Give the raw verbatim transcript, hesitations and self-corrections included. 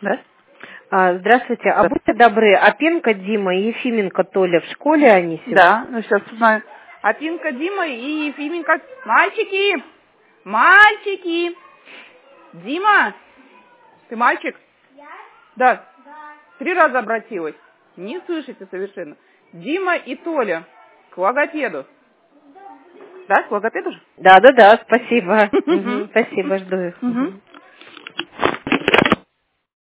Да? А, здравствуйте. А будьте добры, Опенко Дима и Ефименко Толя в школе они сегодня? Да, ну сейчас узнаю. Опенко Дима и Ефименко. Мальчики! Мальчики! Дима! Ты мальчик? Я? Да. Да. Три раза обратилась. Не слышите совершенно. Дима и Толя к логопеду. Да, к логопеду же? Да, да, да, спасибо. Мгм, спасибо, жду их. Мгм.